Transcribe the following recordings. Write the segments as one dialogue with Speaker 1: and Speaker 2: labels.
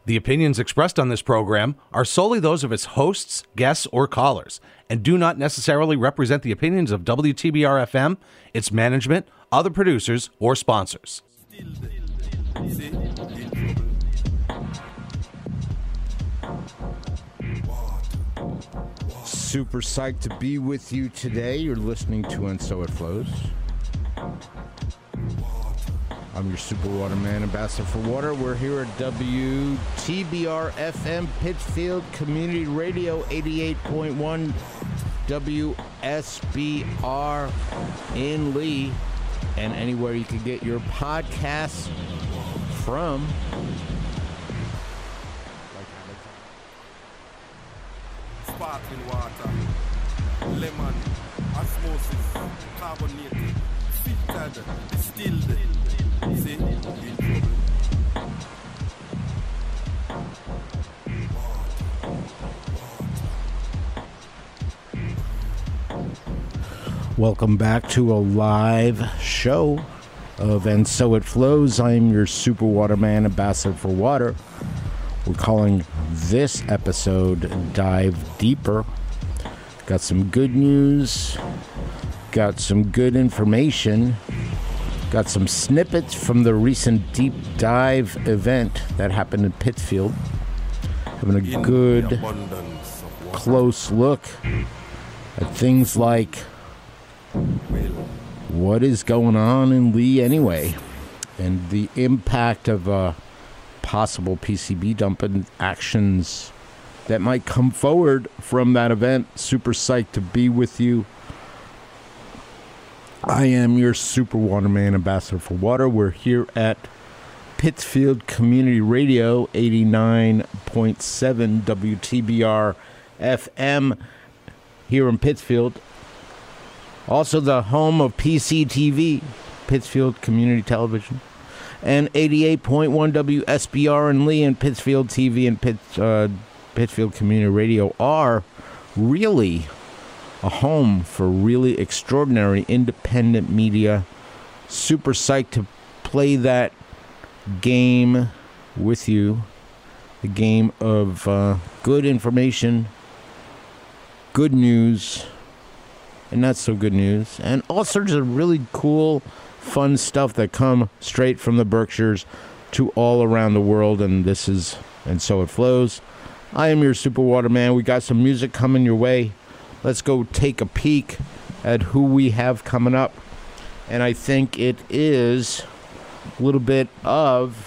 Speaker 1: The opinions expressed on this program are solely those of its hosts, guests, or callers, and do not necessarily represent the opinions of WTBR-FM, its management, other producers, or sponsors.
Speaker 2: Super psyched to be with you today. You're listening to And So It Flows. I'm your Super Waterman, Ambassador for Water. We're here at WTBR-FM, Pittsfield Community Radio, 88.1 WSBR in Lee, and anywhere you can get your podcasts from.
Speaker 3: Sparkling water, lemon, osmosis, carbonated, filtered, distilled. See, in trouble.
Speaker 2: Welcome back to a live show of And So It Flows. I'm your Super Waterman, Ambassador for Water. We're calling this episode Dive Deeper. Got some good news, got some good information, got some snippets from the recent deep dive event that happened in Pittsfield. Having a good, close look at things like what is going on in Lee anyway, and the impact of possible PCB dumping actions that might come forward from that event. Super psyched to be with you. I am your Super Waterman, Ambassador for Water. We're here at Pittsfield Community Radio, 89.7 WTBR FM here in Pittsfield. Also the home of PCTV, Pittsfield Community Television, and 88.1 WSBR in Lee, and Pittsfield TV and Pittsfield Community Radio are really a home for really extraordinary independent media. Super psyched to play that game with you. The game of good information, good news, and not so good news, and all sorts of really cool, fun stuff that come straight from the Berkshires to all around the world. And this is And So It Flows. I am your Super Waterman. We got some music coming your way. Let's go take a peek at who we have coming up. And I think it is a little bit of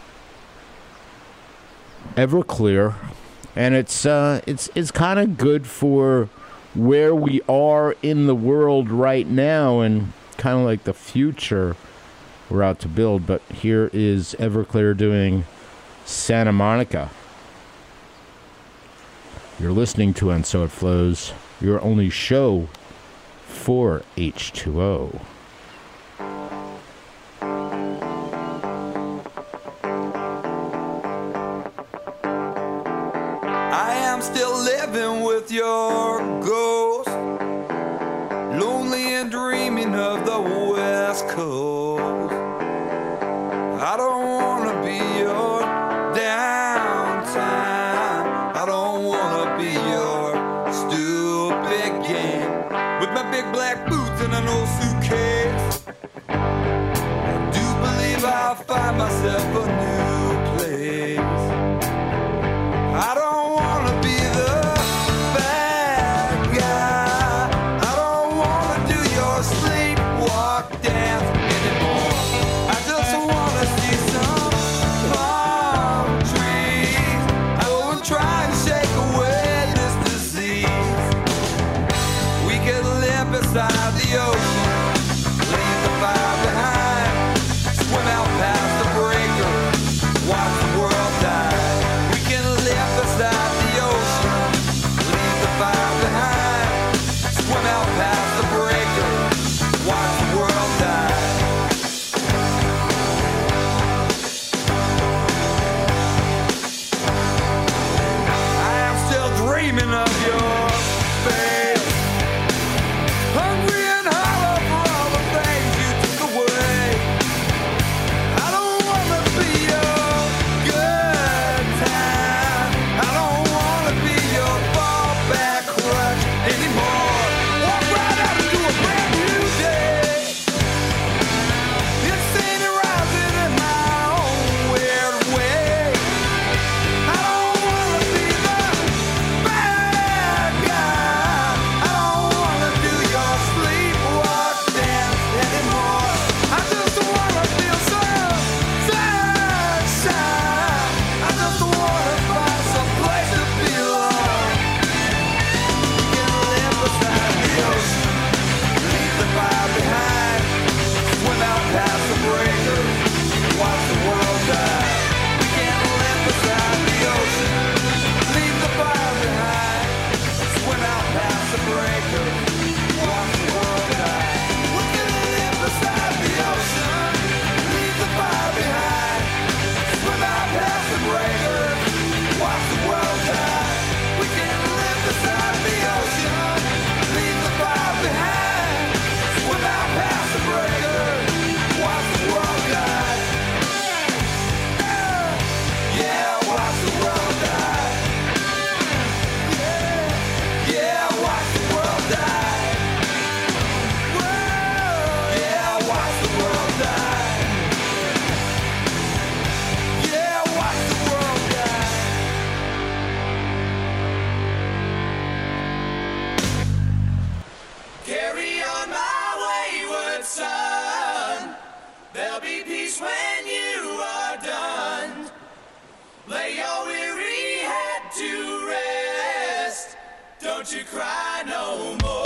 Speaker 2: Everclear. And it's kind of good for where we are in the world right now and kind of like the future we're out to build. But here is Everclear doing Santa Monica. You're listening to And So It Flows, your only show for H2O.
Speaker 3: I am still living with your ghost, lonely and dreaming of the West Coast. I don't want to be your downtime. I don't want to be your stupid game with my big black boots and an old suitcase. I do believe I'll find myself a new place. I don't want to be the bad guy. I don't want to do your sleepwalk dance anymore. I just want to see some palm trees. I will try and shake away this disease. We could live beside the ocean, leave the fire behind, swim out past the breaker, watch the world die. We can live beside the ocean, leave the fire behind, swim out past the breaker, watch the world die. I am still dreaming of your face, hungry and hollow for all the things you took away. I don't want to be your good time. Don't you cry no more.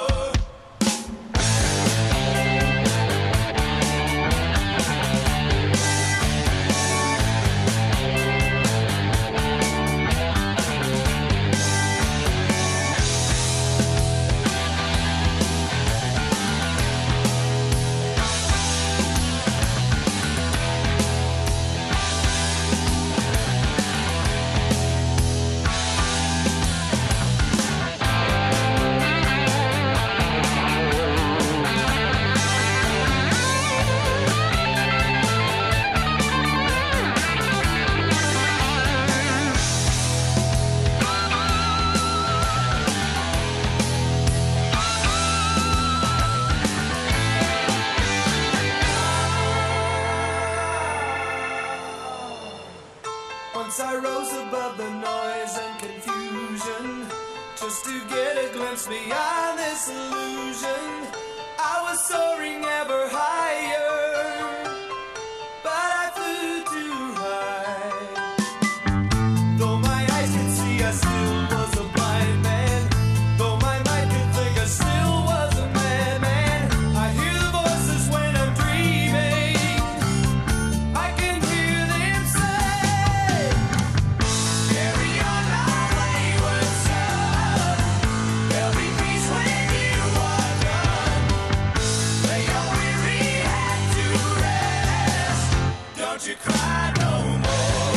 Speaker 3: Once I rose above the noise and confusion, just to get a glimpse beyond this illusion. I was soaring ever higher, but I flew too high. Though my eyes could see, I still was a blind man. Though my mind could think, I still was a madman. I hear the voices when I'm dreaming. I can hear them say, carry on our wayward son. There'll be peace when you are done. Lay your weary head to rest. Don't you cry no more.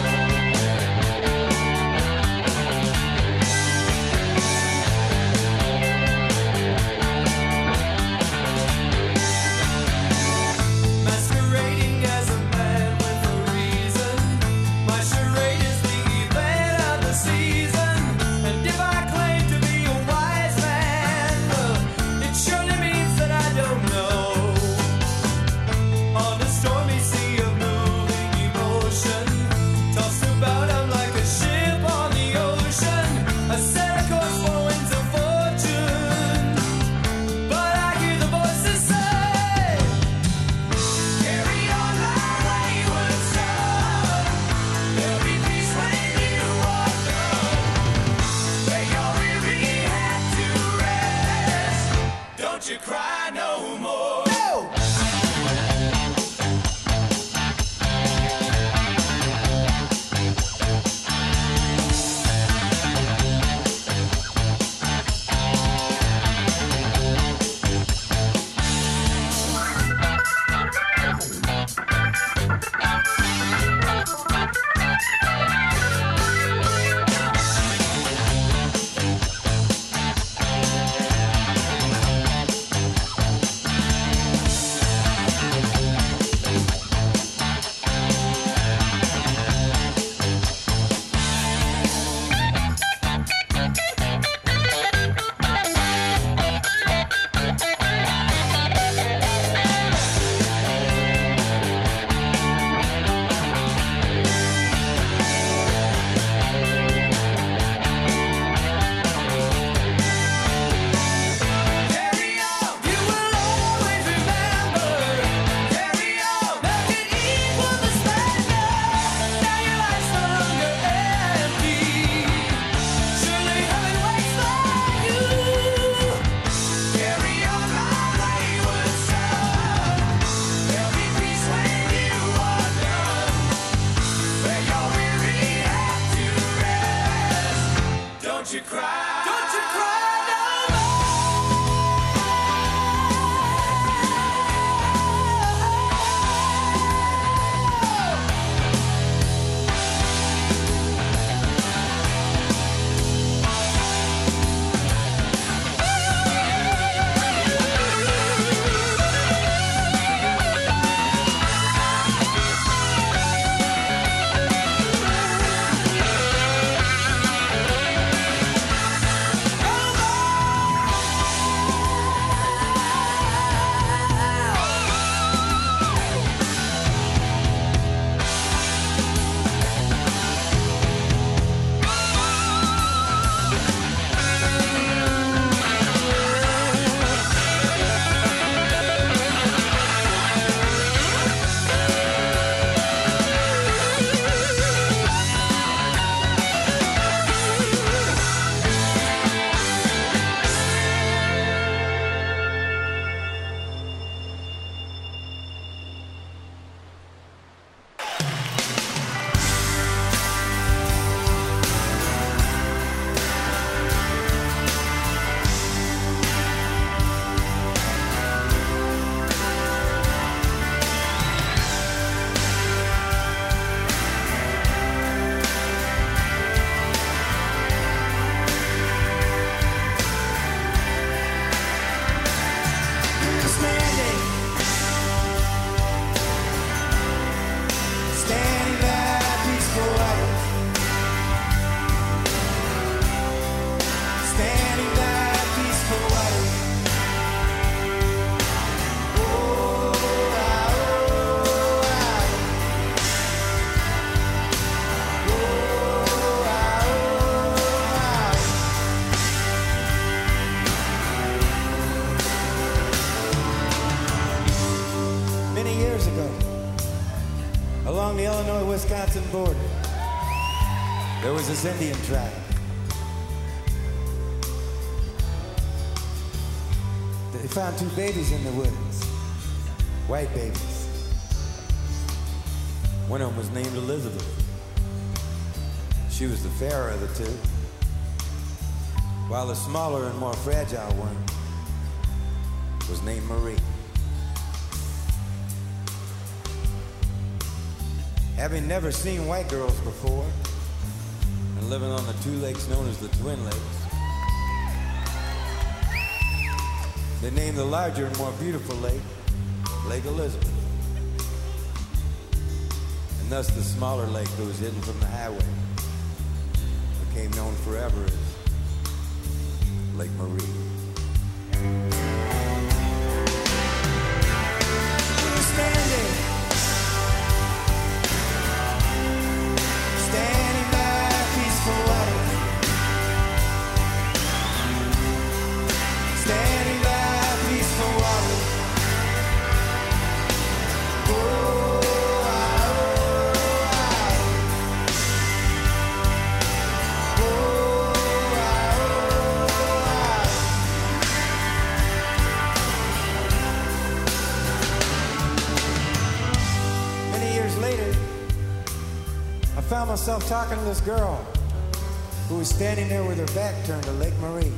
Speaker 3: Masquerading as a man with a reason. My charade is the event of the season. And if I claim to be a wise man, it surely means that I don't know. On a stormy sea of moving emotion, tossed about I'm like a ship on the ocean. I set a course for winds of fortune, but I hear the voices say, carry on our wayward son. There'll be peace when you are done. Lay your weary head to rest. Don't you cry no more. No! Carry on, you will always remember. Carry on, make it equal the splendor. Now your life's no longer empty. Surely heaven waits for you. Carry on, my wayward son. There'll be peace when you are done. Lay your weary head to rest. Don't you cry. Don't you cry no more.
Speaker 4: Mexican border, there was this Indian tribe. They found 2 babies in the woods, white babies. One of them was named Elizabeth. She was the fairer of the 2, while the smaller and more fragile one was named Marie. Having never seen white girls before, and living on the 2 lakes known as the Twin Lakes, they named the larger and more beautiful lake, Lake Elizabeth. And thus the smaller lake that was hidden from the highway became known forever as Lake Marie. Standing by peaceful water, standing by peaceful water. Oh, Many years later, I found myself talking to this girl who was standing there with her back turned to Lake Marie.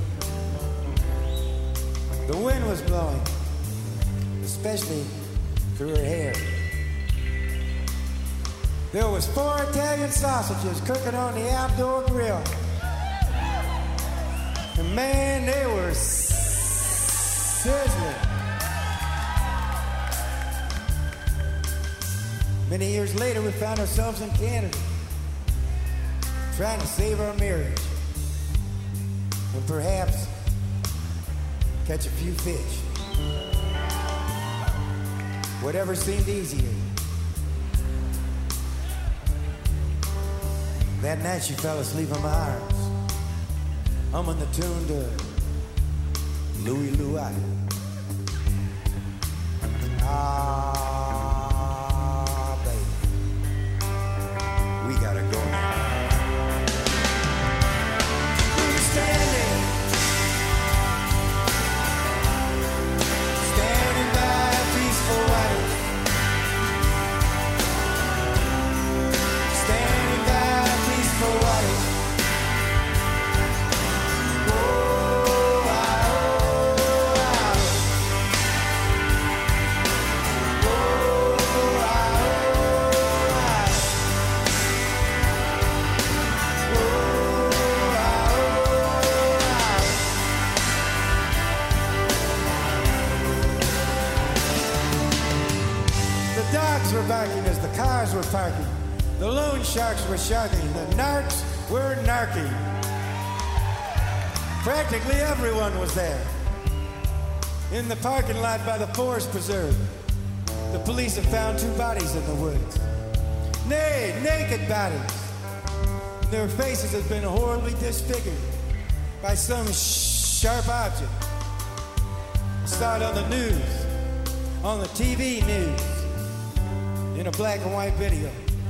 Speaker 4: The wind was blowing, especially through her hair. There was 4 Italian sausages cooking on the outdoor grill. And man, they were sizzling. Many years later, we found ourselves in Canada, trying to save our marriage, and perhaps catch a few fish. Whatever seemed easier. That night she fell asleep in my arms, humming the tune to Louie Louie. Ah, baby, we gotta go now. Who's standing? Standing by peaceful water. Standing by peaceful water. Oh, I, oh, I. Oh, I, oh, I. Oh, I, oh, I. The dogs were barking as the cars were parking. The loan sharks were sharking. The narcs were narking. Practically everyone was there. In the parking lot by the Forest Preserve, the police have found 2 bodies in the woods. Nay, naked bodies. Their faces have been horribly disfigured by some sharp object. Saw it on the news, on the TV news, in a black and white video.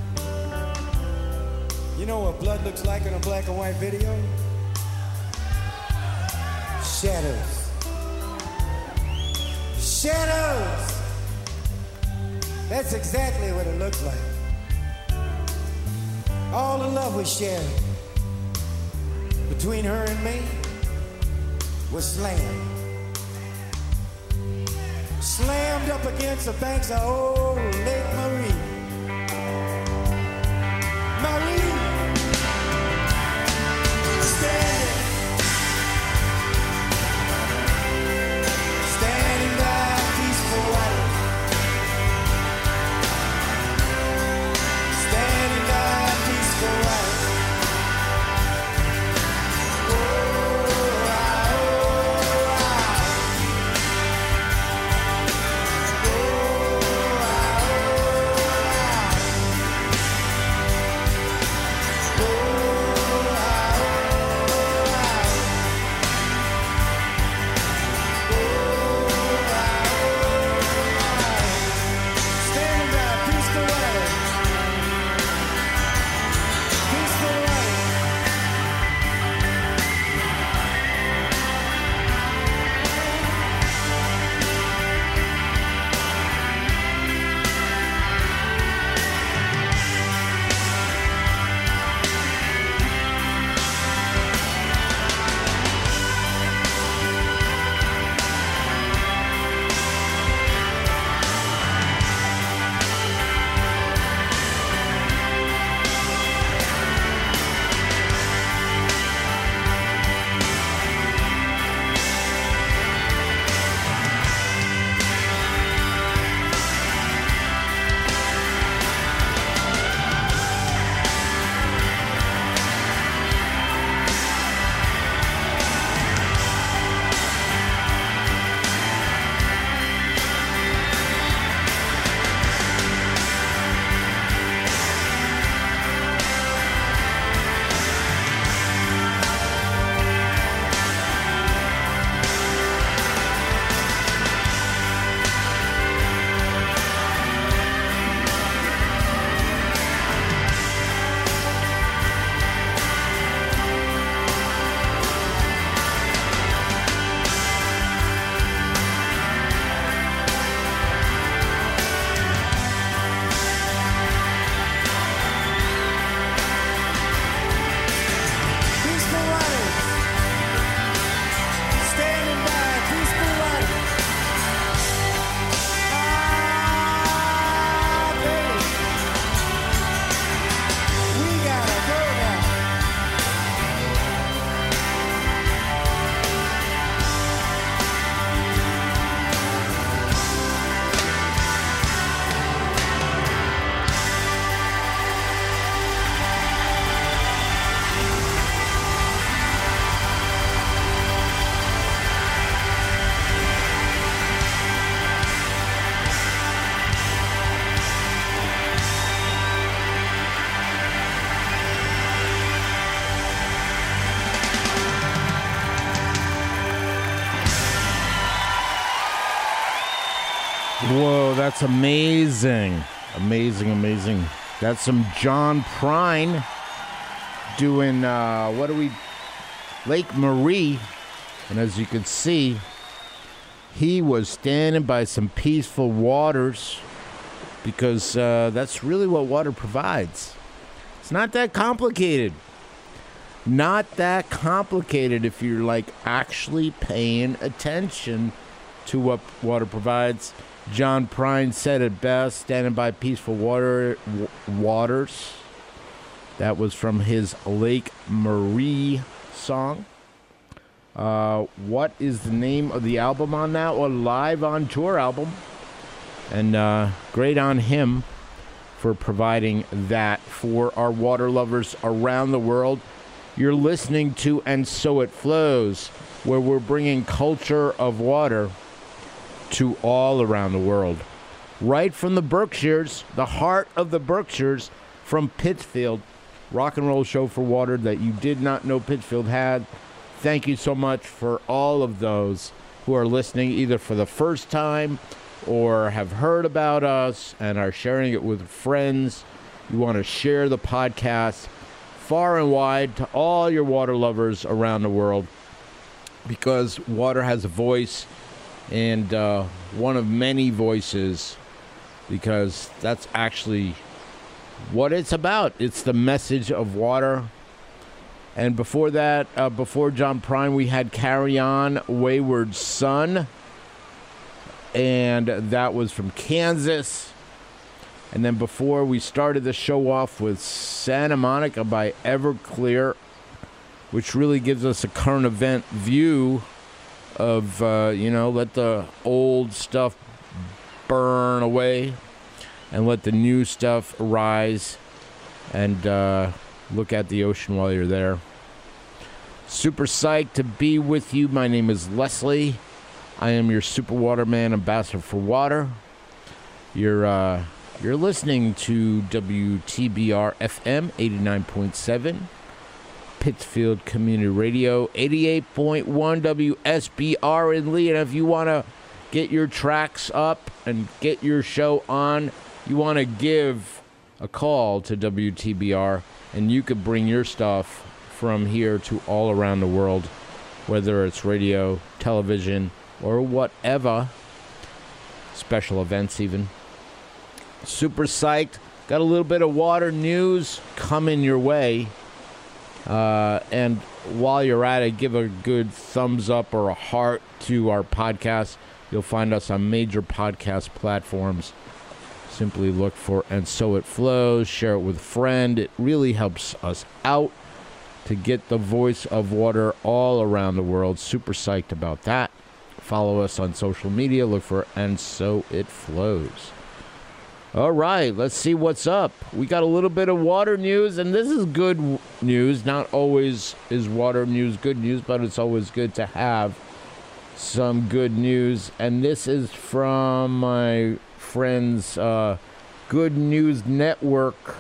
Speaker 4: You know what blood looks like in a black and white video? Shadows. Shadows! That's exactly what it looks like. All the love we shared between her and me was slammed. Slammed up against the banks of old Lake Marie. Marie! Standing by peaceful water. Standing by peaceful water. Oh, I, oh, I. Oh, I, oh,
Speaker 2: Whoa, that's amazing. Amazing. That's some John Prine doing, Lake Marie. And as you can see, he was standing by some peaceful waters because that's really what water provides. It's not that complicated. Not that complicated if you're like actually paying attention to what water provides. John Prine said it best, standing by peaceful waters. That was from his Lake Marie song. What is the name of the album on that? Well, Live on Tour album. And great on him for providing that for our water lovers around the world. You're listening to And So It Flows, where we're bringing culture of water to all around the world. Right from the Berkshires, the heart of the Berkshires, from Pittsfield. Rock and roll show for water that you did not know Pittsfield had. Thank you so much for all of those who are listening either for the first time or have heard about us and are sharing it with friends. You want to share the podcast far and wide to all your water lovers around the world, because water has a voice, and one of many voices, because that's actually what it's about. It's the message of water. And before that, before John Prine, we had Carry On, Wayward Son. And that was from Kansas. And then before, we started the show off with Santa Monica by Everclear, which really gives us a current event view of, let the old stuff burn away and let the new stuff rise, and look at the ocean while you're there. Super psyched to be with you. My name is Leslie. I am your Super Waterman ambassador for water. You're listening to WTBR FM 89.7, Pittsfield Community Radio, 88.1 WSBR in Lee. And if you want to get your tracks up and get your show on, you want to give a call to WTBR, and you could bring your stuff from here to all around the world, whether it's radio, television, or whatever, special events even. Super psyched. Got a little bit of water news coming your way. And while you're at it, give a good thumbs up or a heart to our podcast. You'll find us on major podcast platforms. Simply look for And So It Flows. Share it with a friend. It really helps us out to get the voice of water all around the world. Super psyched about that. Follow us on social media. Look for And So It Flows. All right, let's see what's up. We got a little bit of water news, and this is good news. Not always is water news good news, but it's always good to have some good news. And this is from my friend's Good News Network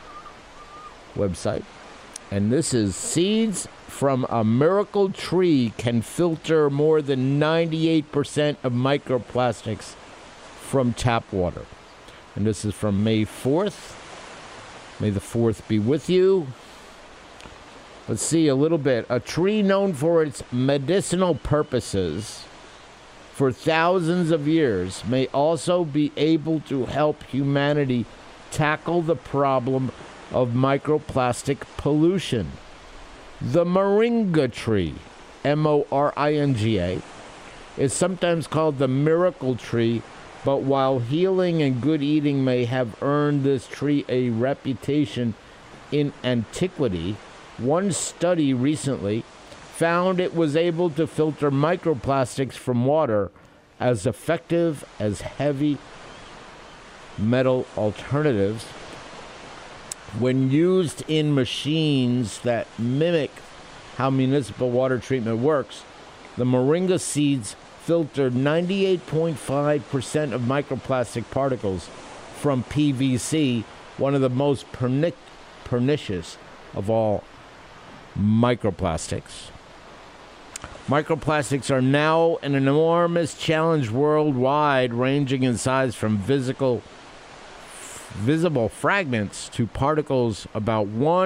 Speaker 2: website. And this is: seeds from a miracle tree can filter more than 98% of microplastics from tap water. And this is from May 4th. May the 4th be with you. Let's see a little bit. A tree known for its medicinal purposes for thousands of years may also be able to help humanity tackle the problem of microplastic pollution. The moringa tree, Moringa, is sometimes called the miracle tree. But while healing and good eating may have earned this tree a reputation in antiquity, one study recently found it was able to filter microplastics from water as effective as heavy metal alternatives. When used in machines that mimic how municipal water treatment works, the moringa seeds filtered 98.5% of microplastic particles from PVC, one of the most pernicious of all microplastics. Microplastics are now an enormous challenge worldwide, ranging in size from visible fragments to particles about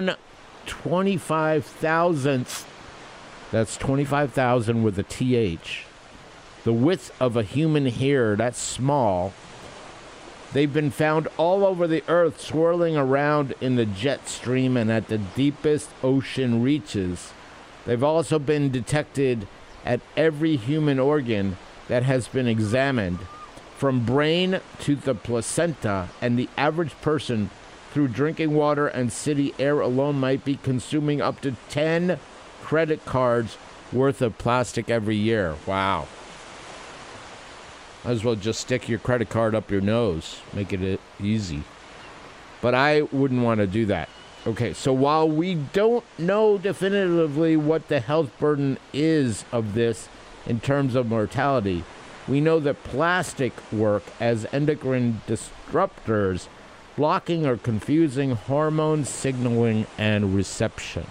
Speaker 2: 1/25,000th. That's 25,000 with a TH. The width of a human hair, that's small. They've been found all over the earth, swirling around in the jet stream and at the deepest ocean reaches. They've also been detected at every human organ that has been examined, from brain to the placenta, and the average person, through drinking water and city air alone, might be consuming up to 10 credit cards worth of plastic every year. Wow. Might as well just stick your credit card up your nose, make it easy. But I wouldn't want to do that. Okay, so while we don't know definitively what the health burden is of this in terms of mortality, we know that plastic work as endocrine disruptors, blocking or confusing hormone signaling and reception.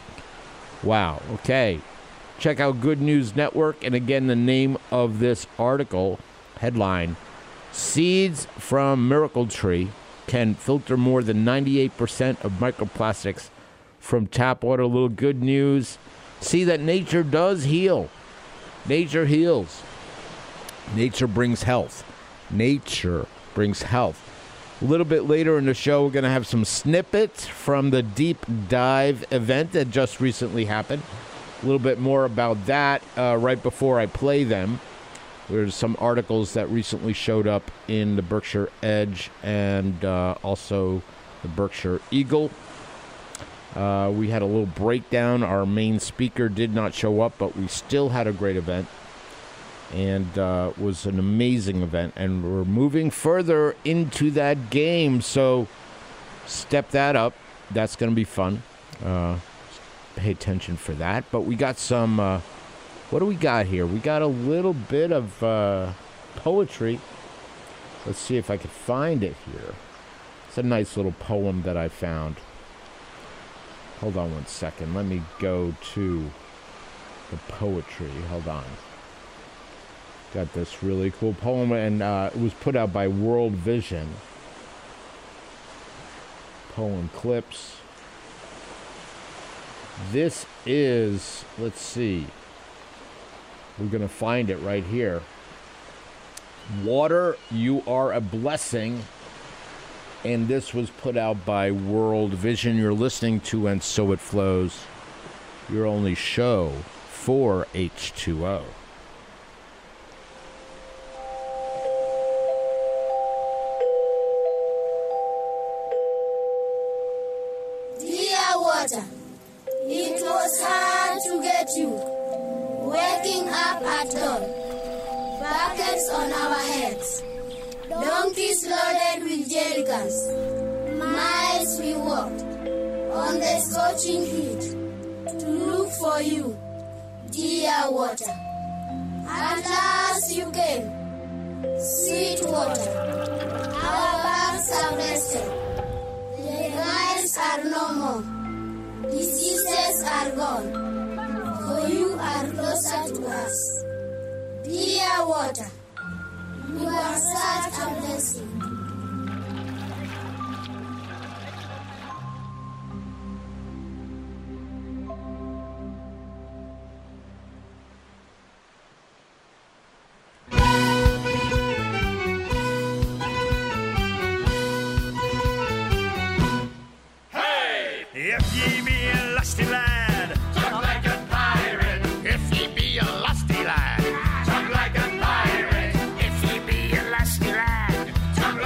Speaker 2: Wow, okay. Check out Good News Network, and again, the name of this article, headline, Seeds from Miracle Tree can filter more than 98% of microplastics from tap water. A little good news. See that nature does heal. Nature heals. Nature brings health. Nature brings health. A little bit later in the show, we're going to have some snippets from the Deep Dive event that just recently happened. A little bit more about that right before I play them. There's some articles that recently showed up in the Berkshire Edge and also the Berkshire Eagle. We had a little breakdown. Our main speaker did not show up, but we still had a great event. And it was an amazing event. And we're moving further into that game. So step that up. That's going to be fun. Pay attention for that. But we got some... what do we got here? We got a little bit of poetry. Let's see if I can find it here. It's a nice little poem that I found. Hold on one second. Let me go to the poetry. Hold on. Got this really cool poem, and it was put out by World Vision. Poem clips. This is, let's see. We're going to find it right here. Water, you are a blessing. And this was put out by World Vision. You're listening to And So It Flows, your only show for H2O.
Speaker 5: Dear water, it was hard to get you. Waking up at dawn, buckets on our heads, donkeys loaded with jerrycans. Miles we walked on the scorching heat to look for you, dear water. At last you came, sweet water. Our banks are rested, the nights are no more, diseases are gone. For you are closer to us. Dear water, you are such a blessing.
Speaker 6: Hey! If ye be a lusty lad, talk like a pirate. If ye be a lusty lad, talk like a pirate. If ye be a lusty lad, talk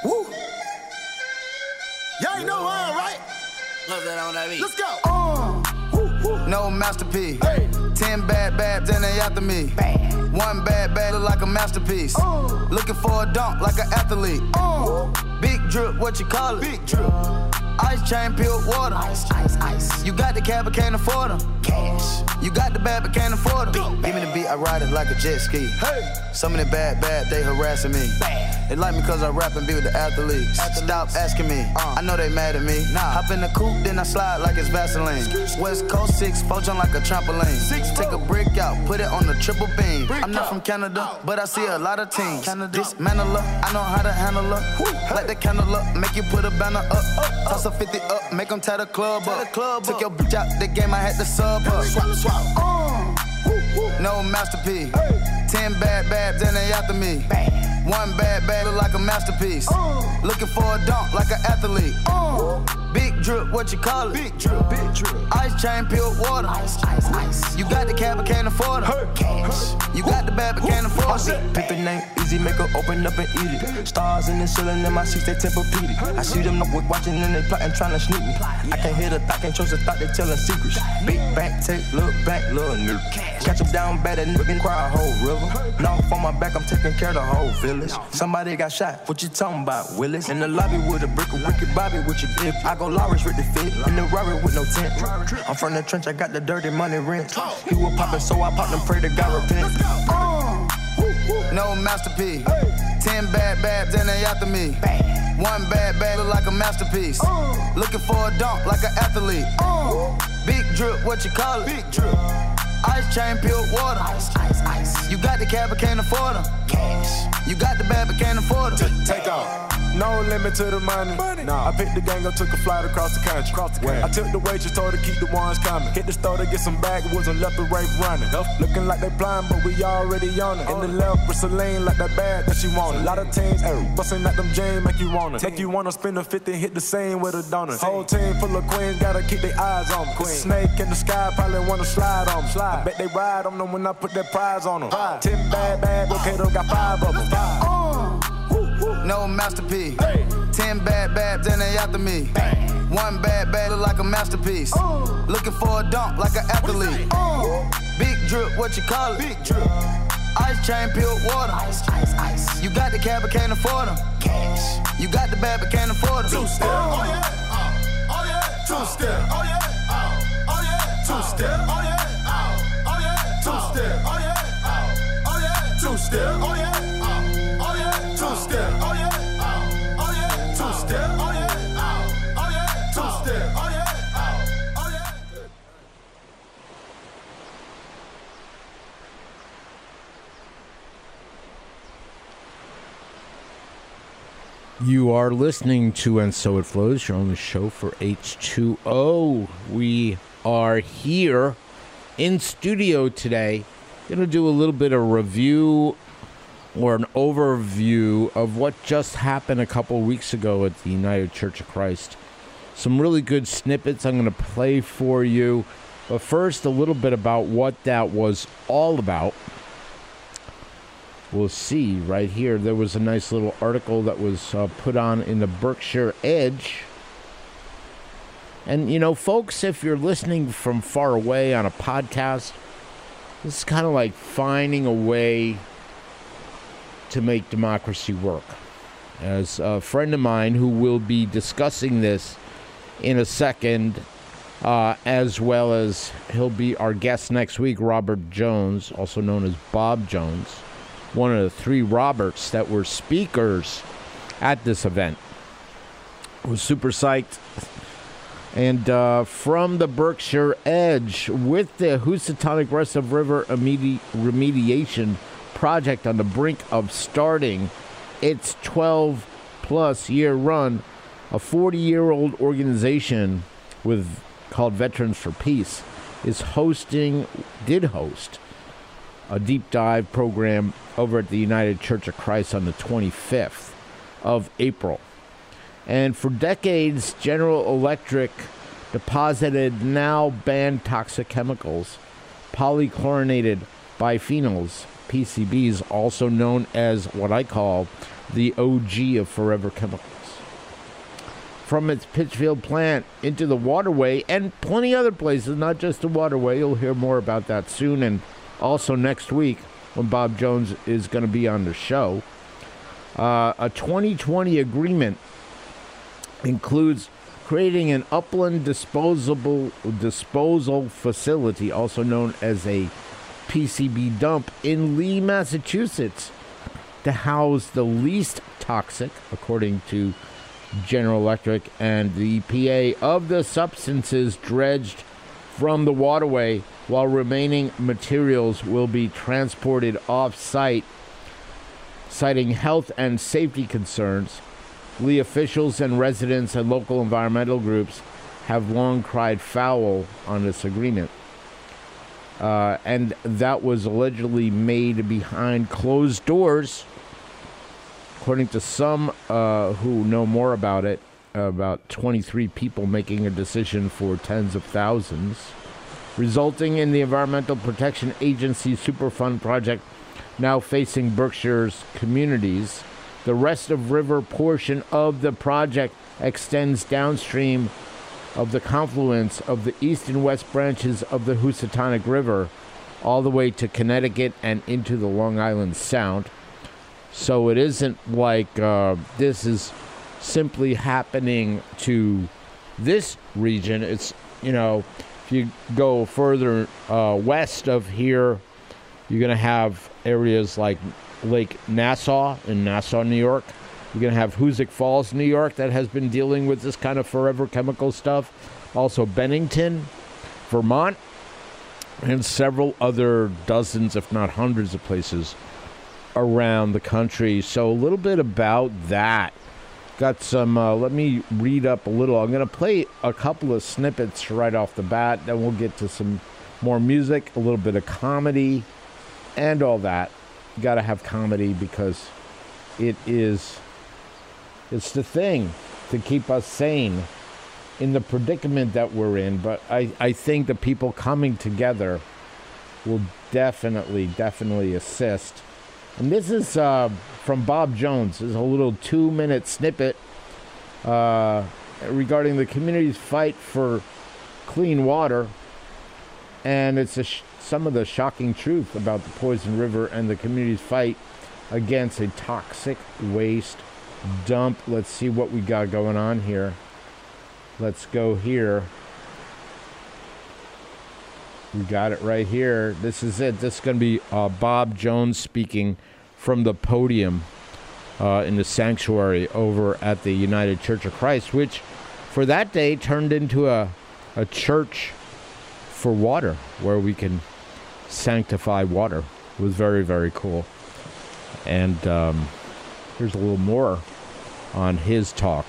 Speaker 7: Woo. Y'all ain't know who I am, right?
Speaker 8: Love that on that beat.
Speaker 7: Let's go. No masterpiece. Hey. 10 bad babs and they after me. Bad. One bad look like a masterpiece. Looking for a dunk like an athlete. Big drip, what you call it? Big drip. Ice chain, peeled water. Ice. You got the cab, but can't afford them. Cash. You got the bad, but can't afford them. Give me the beat, I ride it like a jet ski. Hey. Some of the bad, they harassing me. Bad. They like me cause I rap and be with the athletes. Stop asking me, I know they mad at me. Hop in the coupe, then I slide like it's Vaseline. West Coast 6, jump like a trampoline. Take a brick out, put it on the triple beam. I'm not from Canada, but I see a lot of teams. Dismantle her, I know how to handle her. Light the candle up, make you put a banner up. Toss a 50 up, make them tie the club up. Took your bitch out the game, I had to sub her. No masterpiece. 10 bad babs and they after me. One bad look like a masterpiece. Looking for a dunk like an athlete. Big drip, what you call it? Big drip. Ice chain, peeled water. Ice. You got the cab, but can't afford it. Cash. You got the bad, but can't afford it.
Speaker 9: Pick the name, easy, make her open up and eat it. Stars in the ceiling in my seats, they Tempur-Pedic. I see them watching and they plotting, trying to sneak me. I can't hear the thought, can't trust the thought, they telling secrets. Big back, take, look back, little nigga. Catch them down bad, that nigga can cry a whole river. Now for my back, I'm taking care of the whole village. Somebody got shot, what you talking about, Willis? In the lobby with a brick of Ricky Bobby with your dip. I go Lawrence with the fit, in the Rari with no tent. I'm from the trench, I got the dirty money rent. He was poppin', so I popped and pray to God repent.
Speaker 7: No masterpiece. 10 bad babs and they after me. One bad look like a masterpiece. Looking for a dunk like an athlete. Big drip, what you call it? Big drip. Ice chain, peeled water. Ice. You got the cab, but can't afford them. Cash. You got the bad, but can't afford them.
Speaker 10: Take off. No limit to the money. Nah. I picked the gang up, took a flight across the country. I took the waitress, told her keep the ones coming. Hit the store to get some backwoods and left the right running. Looking like they blind, but we already on it. In the left with Celine, like that bag that she wanted. A lot of teams, busting at them jeans, make you wanna. Make you wanna spend a 50, hit the same with a donut. Whole team full of queens, gotta keep their eyes on them. Snake in the sky, probably wanna slide on them. I bet they ride on them when I put that prize on them. 10 bad, okay, though got 5 of them.
Speaker 7: No masterpiece. 10 bad babs and they after me. One bad look like a masterpiece. Looking for a dunk like an athlete. Big drip, what you call it? Big drip. Ice chain, peeled water. Ice. You got the cab, but can't afford them. Cash. You got the bad, but can't afford them. 2-step. Oh yeah. Oh yeah. 2-step. Oh yeah. Oh yeah. 2-step. Oh yeah. Oh yeah. 2-step. Oh yeah. Oh yeah. 2-step. Oh yeah. 2-step, oh yeah, oh yeah, 2-step, oh yeah, oh yeah, 2-step, oh yeah, oh yeah.
Speaker 2: You are listening to And So It Flows, your only show for H2O. We are here in studio today. Going to do a little bit of review or an overview of what just happened a couple weeks ago at the United Church of Christ. Some really good snippets I'm going to play for you. But first, a little bit about what that was all about. We'll see right here. There was a nice little article that was put on in the Berkshire Edge. And, you know, folks, if you're listening from far away on a podcast, this is kind of like finding a way to make democracy work. As a friend of mine who will be discussing this in a second, as well as he'll be our guest next week, Robert Jones, also known as Bob Jones, one of the 3 Roberts that were speakers at this event. I was super psyched. And from the Berkshire Edge, with the Housatonic Rest of River remediation project on the brink of starting its 12-plus year run, a 40-year-old organization called Veterans for Peace did host a deep dive program over at the United Church of Christ on the 25th of April. And for decades, General Electric deposited now banned toxic chemicals, polychlorinated biphenyls, PCBs, also known as what I call the OG of forever chemicals. From its Pittsfield plant into the waterway and plenty other places, not just the waterway. You'll hear more about that soon, and also next week when Bob Jones is going to be on the show. A 2020 agreement includes creating an upland disposal facility, also known as a PCB dump, in Lee, Massachusetts, to house the least toxic, according to General Electric and the EPA, of the substances dredged from the waterway, while remaining materials will be transported off-site, citing health and safety concerns. Lee officials and residents and local environmental groups have long cried foul on this agreement. And that was allegedly made behind closed doors. According to some who know more about it, about 23 people making a decision for tens of thousands, resulting in the Environmental Protection Agency Superfund project now facing Berkshire's communities. The rest of river portion of the project extends downstream of the confluence of the east and west branches of the Housatonic River, all the way to Connecticut and into the Long Island Sound. So it isn't like this is simply happening to this region. It's, if you go further west of here, you're going to have areas like Lake Nassau in Nassau, New York. You're going to have Hoosick Falls, New York, that has been dealing with this kind of forever chemical stuff. Also Bennington, Vermont, and several other dozens, if not hundreds of places around the country. So a little bit about that. Got some, let me read up a little. I'm going to play a couple of snippets right off the bat. Then we'll get to some more music, a little bit of comedy, and all that. You got to have comedy because it's the thing to keep us sane in the predicament that we're in. But I think the people coming together will definitely assist. And this is from Bob Jones. This is a little 2-minute snippet regarding the community's fight for clean water. And it's some of the shocking truth about the Poison River and the community's fight against a toxic waste dump. Let's see what we got going on here. Let's go here. We got it right here. This is it. This is going to be Bob Jones speaking from the podium in the sanctuary over at the United Church of Christ, which for that day turned into a church for water, where we can sanctify water. It was very, very cool. And here's a little more on his talk.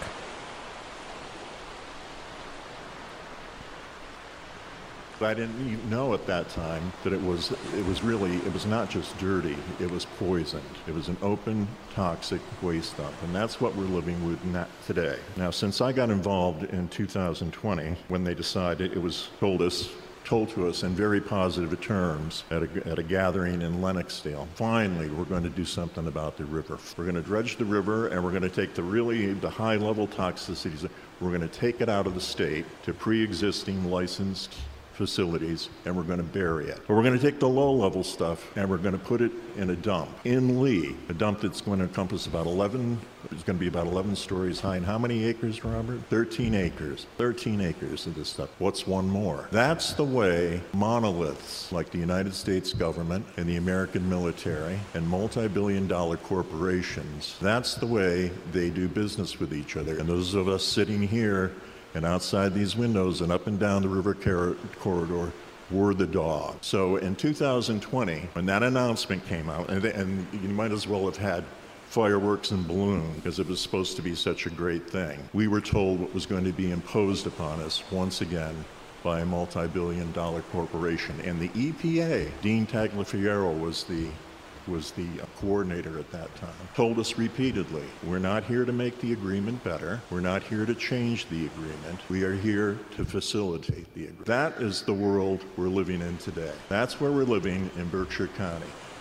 Speaker 8: I didn't even know at that time that it was not just dirty, it was poisoned. It was an open, toxic waste dump, and that's what we're living with today. Now, since I got involved in 2020, when they decided, it was told to us in very positive terms at a gathering in Lenoxdale. Finally, we're going to do something about the river. We're going to dredge the river, and we're going to take the high-level toxicities, we're going to take it out of the state to pre-existing licensed facilities, and we're going to bury it. But we're going to take the low-level stuff, and we're going to put it in a dump in Lee, a dump that's going to encompass it's going to be about 11 stories high. And how many acres, Robert? 13 acres. 13 acres of this stuff. What's one more? That's the way monoliths like the United States government and the American military and multi-billion-dollar corporations, that's the way they do business with each other. And those of us sitting here and outside these windows and up and down the river corridor were the dog. So in 2020, when that announcement came out, and you might as well have had fireworks and balloons because it was supposed to be such a great thing, we were told what was going to be imposed upon us once again by a multi-billion-dollar corporation. And the EPA, Dean Tagliaferro was the coordinator at that time, told us repeatedly, we're not here to make the agreement better. We're not here to change the agreement. We are here to facilitate the agreement. That is the world we're living in today. That's where we're living in Berkshire County.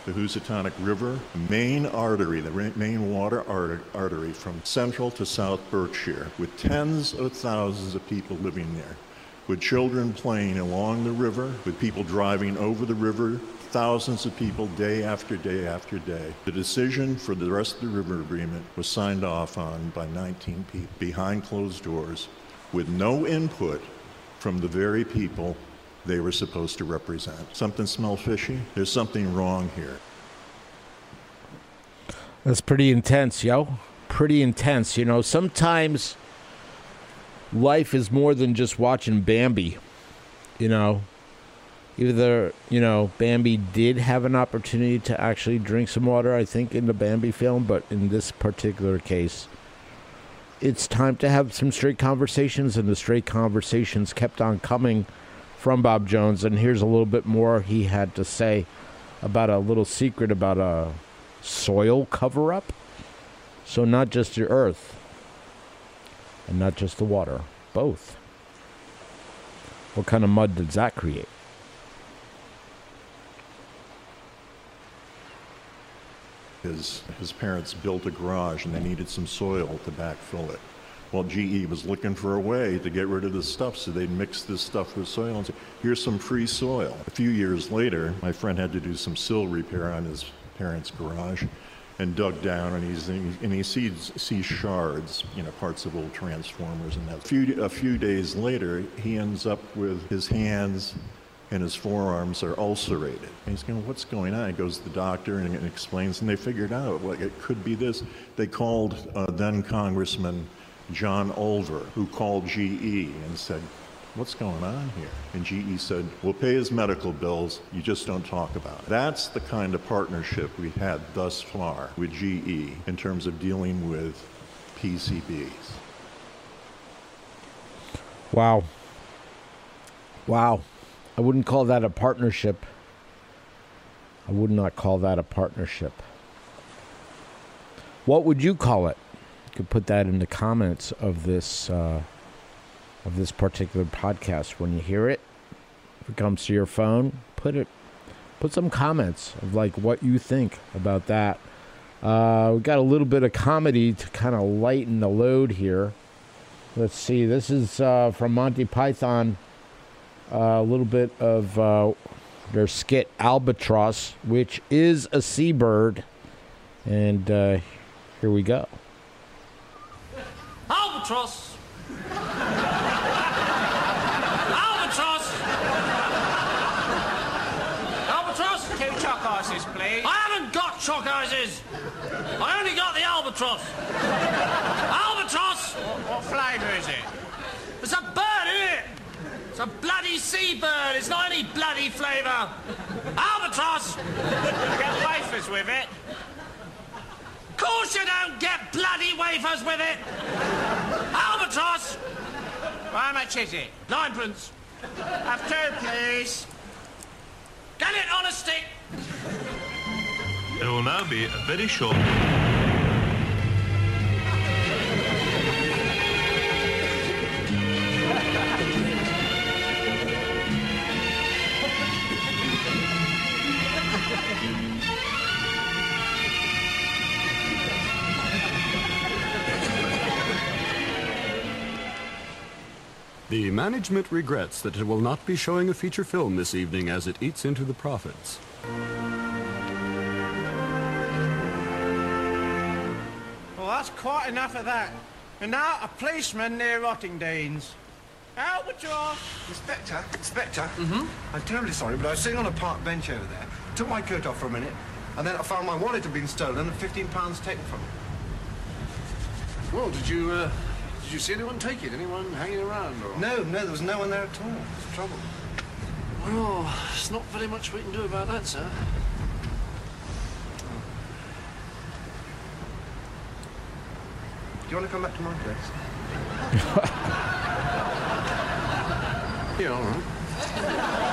Speaker 8: the Housatonic River, the main artery, the main water artery from central to South Berkshire, with tens of thousands of people living there, with children playing along the river, with people driving over the river, thousands of people day after day after day. The decision for the rest of the river agreement was signed off on by 19 people behind closed doors with no input from the very people they were supposed to represent. Something smells fishy? There's something wrong here.
Speaker 2: That's pretty intense, yo. Pretty intense. You know, sometimes life is more than just watching Bambi, you know. Either, you know, Bambi did have an opportunity to actually drink some water, I think, in the Bambi film, but in this particular case, it's time to have some straight conversations, and the straight conversations kept on coming from Bob Jones, and here's a little bit more he had to say about a little secret about a soil cover-up. So not just the earth, and not just the water, both. What kind of mud does that create?
Speaker 8: His parents built a garage and they needed some soil to backfill it. Well, GE was looking for a way to get rid of the stuff, so they'd mix this stuff with soil and say, here's some free soil. A few years later, my friend had to do some sill repair on his parents' garage and dug down, and he sees shards, you know, parts of old transformers and that. A few days later, he ends up with his hands and his forearms are ulcerated. And he's going, what's going on? He goes to the doctor and explains, and they figured out, like, it could be this. They called then Congressman John Ulver, who called GE and said, what's going on here? And GE said, we'll pay his medical bills, you just don't talk about it. That's the kind of partnership we've had thus far with GE in terms of dealing with PCBs.
Speaker 2: Wow. Wow. I wouldn't call that a partnership. I would not call that a partnership. What would you call it? You could put that in the comments of this particular podcast. When you hear it, if it comes to your phone, put some comments of like what you think about that. We got a little bit of comedy to kind of lighten the load here. Let's see. This is from Monty Python. A little bit of their skit Albatross, which is a seabird. And here we go.
Speaker 11: Albatross! Albatross! Albatross, 2 chalk ices, please. I haven't got chalk ices! I only got the albatross! Albatross! What flavour is it? It's a bird, isn't it? It's a bloody seabird. It's not any bloody flavour. Albatross! Get wafers with it. Of course you don't get bloody wafers with it. Albatross! How much is it? 9pence. Have 2, please. Get it on a stick.
Speaker 12: There will now be a very short...
Speaker 13: The management regrets that it will not be showing a feature film this evening as it eats into the profits.
Speaker 11: Well, that's quite enough of that. And now a policeman near Rottingdeans. Albatross!
Speaker 14: Inspector? Mm-hmm. I'm terribly sorry, but I was sitting on a park bench over there, took my coat off for a minute, and then I found my wallet had been stolen and £15 taken from me.
Speaker 15: Well, did you see anyone take it? Anyone hanging around? Or?
Speaker 14: No, there was no one there at all. It's trouble.
Speaker 15: Well, there's not very much we can do about that, sir.
Speaker 14: Do you want to come back to my place?
Speaker 15: Yeah, all right.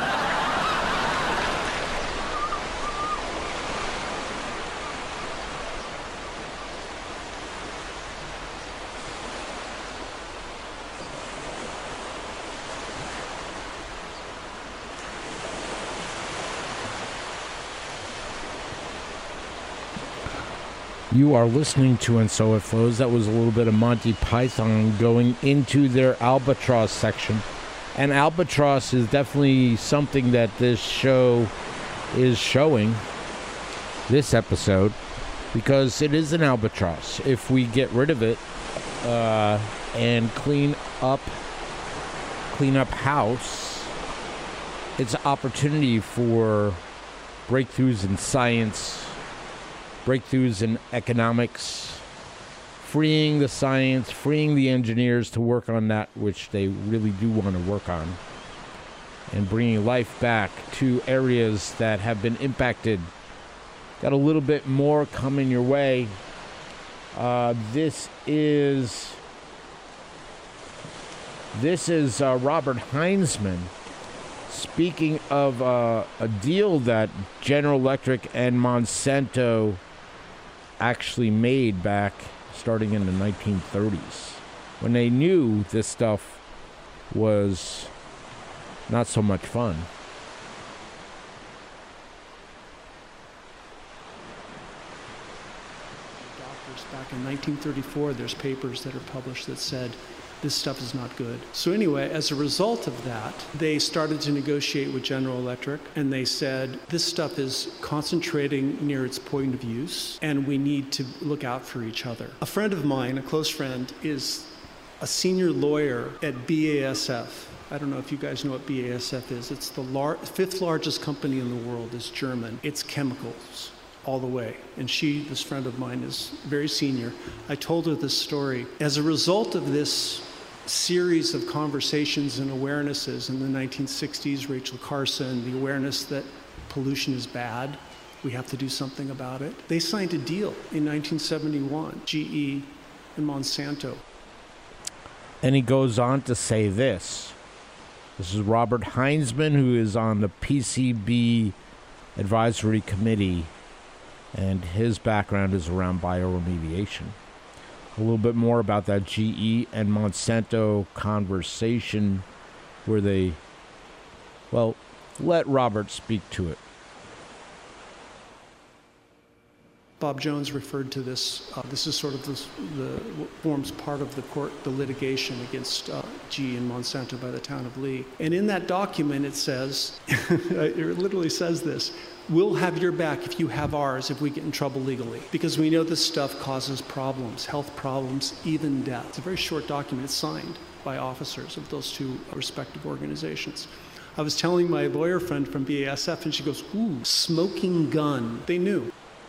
Speaker 2: You are listening to And So It Flows. That was a little bit of Monty Python going into their Albatross section. And Albatross is definitely something that this show is showing, this episode, because it is an albatross. If we get rid of it and clean up house, it's an opportunity for breakthroughs in science, breakthroughs in economics, freeing the science, freeing the engineers to work on that which they really do want to work on, and bringing life back to areas that have been impacted. Got a little bit more coming your way. This is Robert Heinzman. Speaking of a deal that General Electric and Monsanto actually made back starting in the 1930s, when they knew this stuff was not so much fun.
Speaker 12: Doctors back in 1934, there's papers that are published that said this stuff is not good. So anyway, as a result of that, they started to negotiate with General Electric, and they said, this stuff is concentrating near its point of use, and we need to look out for each other. A friend of mine, a close friend, is a senior lawyer at BASF. I don't know if you guys know what BASF is. It's the fifth largest company in the world. It's German. It's chemicals all the way. And she, this friend of mine, is very senior. I told her this story. As a result of this series of conversations and awarenesses in the 1960s, Rachel Carson, the awareness that pollution is bad, we have to do something about it. They signed a deal in 1971, GE and Monsanto.
Speaker 2: And he goes on to say this. This is Robert Heinzman, who is on the PCB Advisory Committee, and his background is around bioremediation. A little bit more about that GE and Monsanto conversation where they, well, let Robert speak to it.
Speaker 12: Bob Jones referred to this. This is sort of forms part of the litigation against GE and Monsanto by the town of Lee. And in that document, it says, it literally says this: we'll have your back if you have ours if we get in trouble legally, because we know this stuff causes problems, health problems, even death. It's a very short document. It's signed by officers of those two respective organizations. I was telling my lawyer friend from BASF, and she goes, ooh, smoking gun. They knew.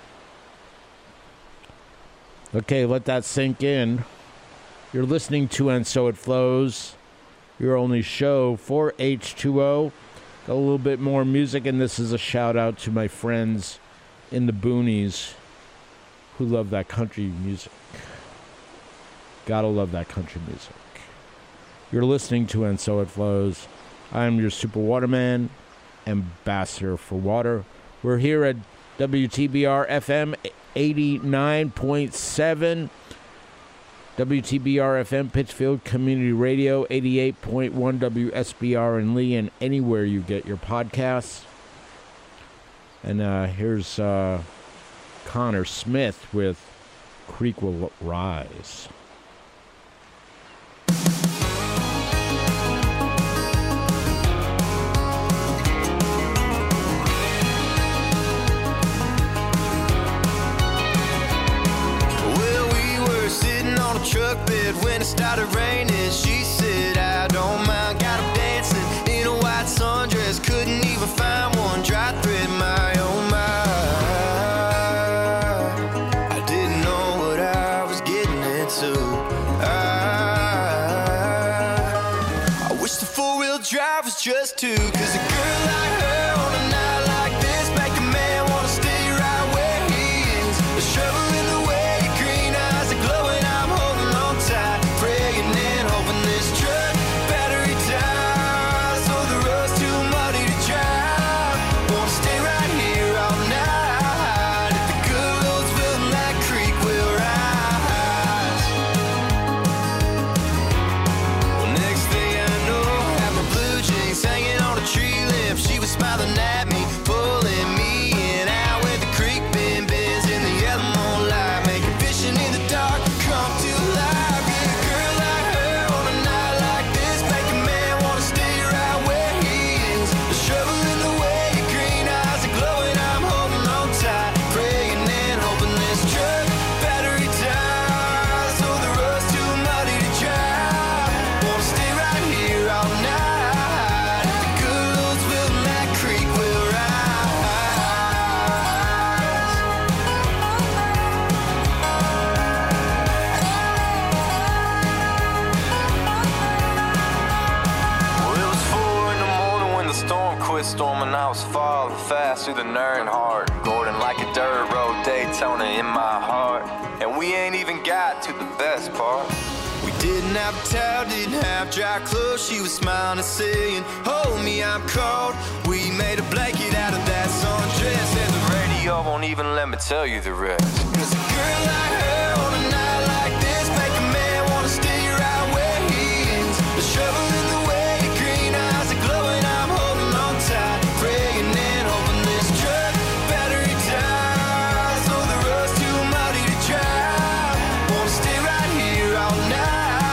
Speaker 2: Okay, let that sink in. You're listening to And So It Flows, your only show for H2O. Got a little bit more music, and this is a shout out to my friends in the boonies who love that country music. Gotta love that country music. You're listening to And So It Flows. I'm your Super Waterman, ambassador for water. We're here at WTBR FM 89.7, WTBR FM Pittsfield Community Radio 88.1 WSBR in Lee, and anywhere you get your podcasts. And here's Connor Smith with Creek Will Rise.
Speaker 16: Truck bed when it started raining. She said, I don't mind. Got him dancing in a white sundress. Couldn't even find one dry thread. My oh my, I didn't know what I was getting into. I wish the four-wheel drive was just two, 'cause a girl like her on a night like this make a man wanna stay right where he is. There's trouble in the way, your green eyes are glowing. Praying and hoping this truck battery dies, so the road's too muddy to drive. Wanna stay right here all night. If the good road's building, that creek will rise. Well, next thing I know, have my blue jeans hanging on a to the nerd heart. Gordon like a dirt road Daytona in my heart. And we ain't even got to the best part. We didn't have a towel, didn't have dry clothes. She was smiling and saying, hold me, I'm cold. We made a blanket out of that sundress, and the radio won't even let me tell you the rest. Cause a girl like her on a night like this make a man wanna stay right where he is. The shovel in the way, green eyes are glowing, I'm holding on tight, praying and hoping this truck battery dies. So the road's too muddy to drive. Wanna stay right here all night.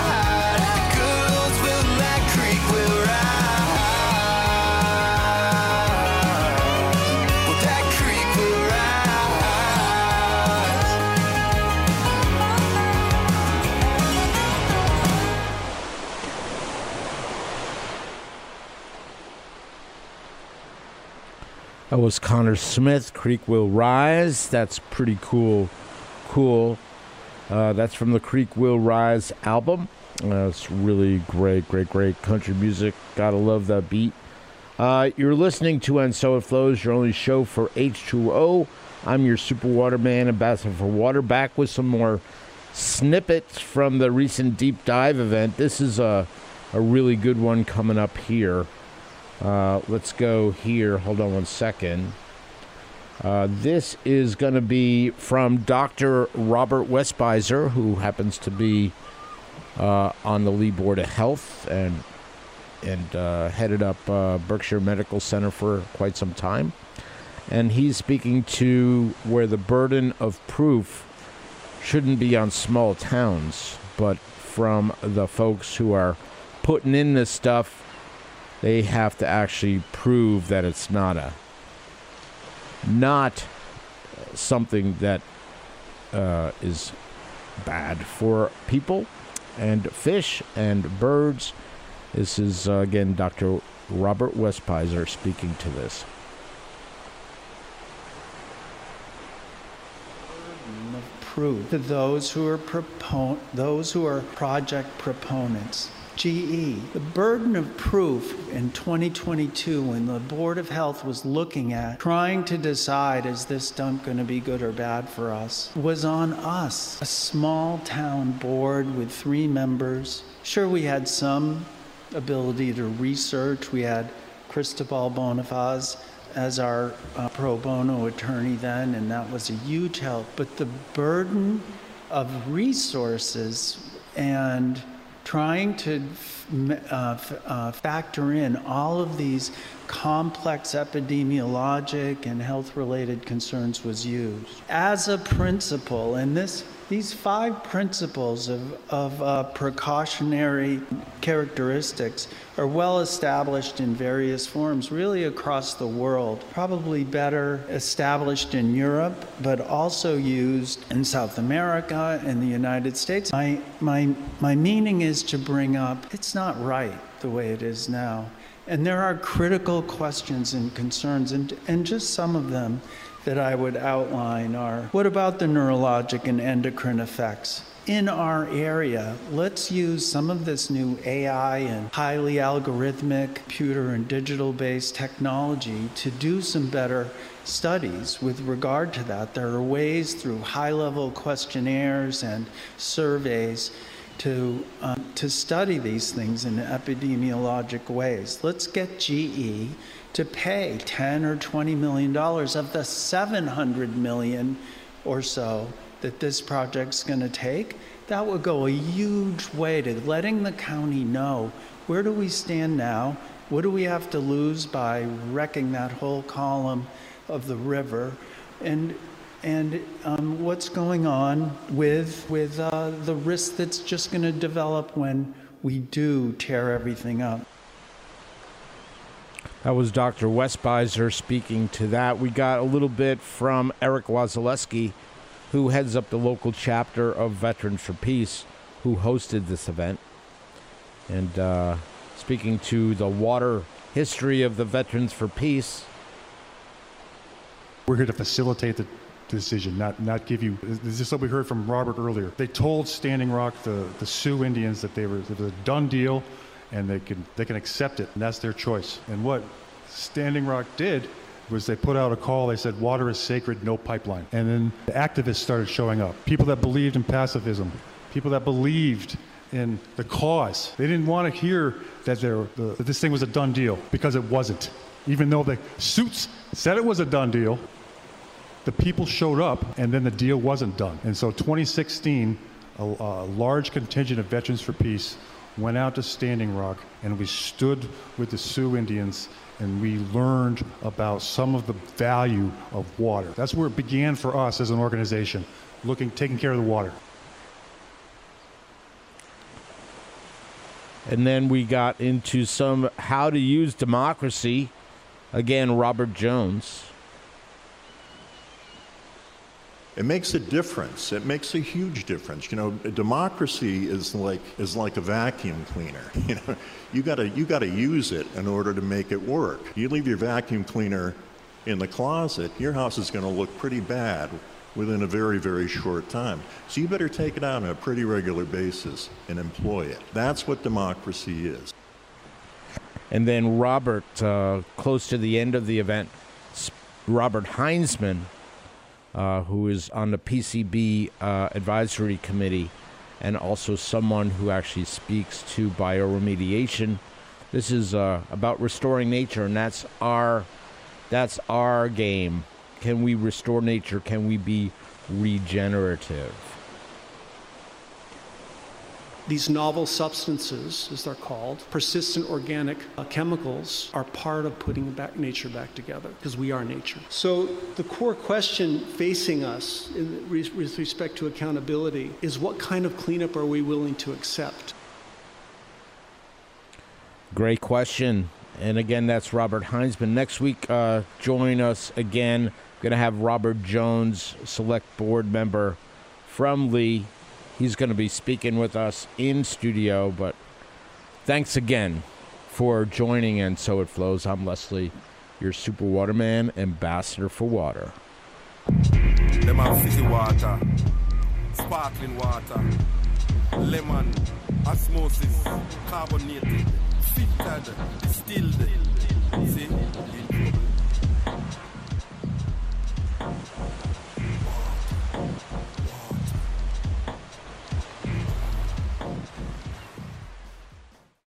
Speaker 2: That was Connor Smith, Creek Will Rise. That's pretty cool. That's from the Creek Will Rise album. It's really great country music. Gotta love that beat. You're listening to And So It Flows, your only show for H2O. I'm your Super Waterman, Ambassador for Water, back with some more snippets from the recent Deep Dive event. This is a really good one coming up here. Let's go here. Hold on one second. This is going to be from Dr. Robert Westbizer, who happens to be on the Lee Board of Health and headed up Berkshire Medical Center for quite some time. And he's speaking to where the burden of proof shouldn't be on small towns, but from the folks who are putting in this stuff. They have to actually prove that it's not something that is bad for people and fish and birds. This is, again, Dr. Robert Westbizer speaking to this.
Speaker 12: Proof to those who are project proponents. GE, the burden of proof in 2022 when the Board of Health was looking at trying to decide is this dump going to be good or bad for us was on us. A small town board with 3 members. Sure, we had some ability to research. We had Cristobal Bonifaz as our pro bono attorney then, and that was a huge help. But the burden of resources and trying to factor in all of these complex epidemiologic and health-related concerns was used. As a principle, and these 5 principles of precautionary characteristics are well established in various forms, really across the world. Probably better established in Europe, but also used in South America and the United States. My meaning is to bring up, it's not right the way it is now. And there are critical questions and concerns, and just some of them that I would outline are, what about the neurologic and endocrine effects? In our area, let's use some of this new AI and highly algorithmic computer and digital-based technology to do some better studies with regard to that. There are ways through high-level questionnaires and surveys to study these things in epidemiologic ways. Let's get GE to pay $10 or $20 million of the $700 million or so that this project's going to take. That would go a huge way to letting the county know, where do we stand now? What do we have to lose by wrecking that whole column of the river? And what's going on with the risk that's just going to develop when we do tear everything up.
Speaker 2: That was Dr. Westbizer speaking to that. We got a little bit from Eric Wasilewski, who heads up the local chapter of Veterans for Peace, who hosted this event. And speaking to the water history of the Veterans for Peace.
Speaker 17: We're here to facilitate the decision, not give you. This is what we heard from Robert earlier. They told Standing Rock, the Sioux Indians, that it was a done deal, and they can accept it, and that's their choice. And what Standing Rock did was they put out a call. They said, water is sacred, no pipeline. And then the activists started showing up. People that believed in pacifism, people that believed in the cause. They didn't want to hear that this thing was a done deal, because it wasn't. Even though the suits said it was a done deal, the people showed up, and then the deal wasn't done. And so 2016, a large contingent of Veterans for Peace went out to Standing Rock, and we stood with the Sioux Indians, and we learned about some of the value of water. That's where it began for us as an organization, taking care of the water.
Speaker 2: And then we got into some how to use democracy. Again, Robert Jones.
Speaker 8: It makes a difference. It makes a huge difference. You know, democracy is like a vacuum cleaner. You know, you gotta use it in order to make it work. You leave your vacuum cleaner in the closet, your house is going to look pretty bad within a very, very short time. So you better take it out on a pretty regular basis and employ it. That's what democracy is.
Speaker 2: And then Robert, close to the end of the event, Robert Heinzman, who is on the PCB advisory committee, and also someone who actually speaks to bioremediation. This is about restoring nature, and that's our game. Can we restore nature? Can we be regenerative?
Speaker 12: These novel substances, as they're called, persistent organic chemicals, are part of putting nature back together, because we are nature. So the core question facing us with respect to accountability is, what kind of cleanup are we willing to accept?
Speaker 2: Great question. And again, that's Robert Heinzman. Next week, join us again. We're going to have Robert Jones, select board member from Lee. He's going to be speaking with us in studio, but thanks again for joining, and So It Flows. I'm Leslie, your Super Waterman, ambassador for water.
Speaker 18: Them have fizzy water, sparkling water, lemon, osmosis, carbonated, filtered, distilled,